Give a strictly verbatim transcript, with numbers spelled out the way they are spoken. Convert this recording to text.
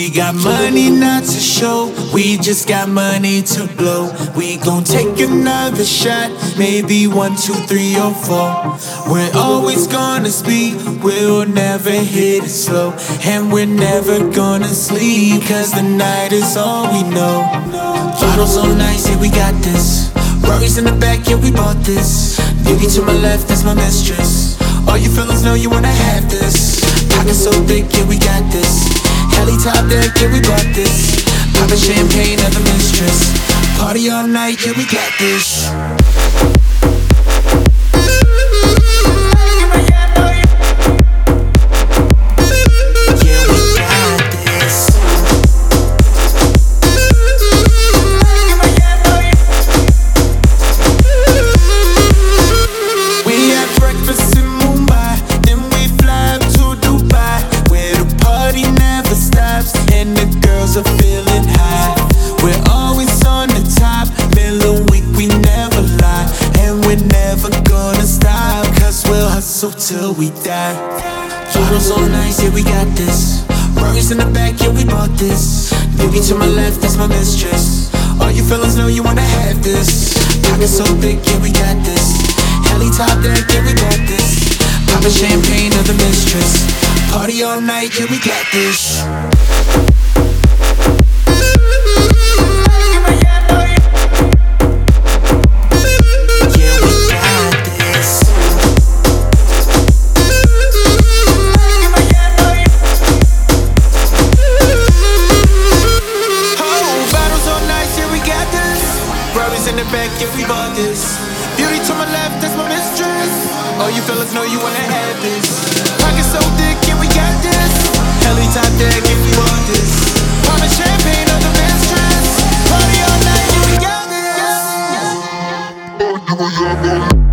We got money not to show, we just got money to blow. We gon' take another shot, maybe one, two, three, or four. We're always gonna speed, we'll never hit it slow. And we're never gonna sleep, cause the night is all we know. Bottles so nice, yeah, we got this. Rory's in the back, yeah, we bought this. Beauty to my left, that's my mistress. All you fellas know you wanna have this. Pockets so thick, yeah, we got this. Heli top deck, yeah, we bought this. Poppin' champagne of the mistress. Party all night, yeah, we got this. And the girls are feeling high. We're always on the top, middle of the week we never lie. And we're never gonna stop, cause we'll hustle till we die. Bottles all nice, yeah, we got this. Rory's in the back, yeah, we bought this. Beauty to my left, that's my mistress. All you fellas know you wanna have this. Pockets so thick, yeah, we got this. Heli top deck, yeah, we got this. Poppin' champagne of the mistress. Party all night, yeah, we got this. Rory's in the back, yeah, we bought this. Beauty to my left, that's my mistress. All you fellas know you wanna have this. Pockets so thick, yeah, we got this. Heli top deck, yeah, we bought this. Poppin' champagne of the mistress. Party all night, yeah, we got this.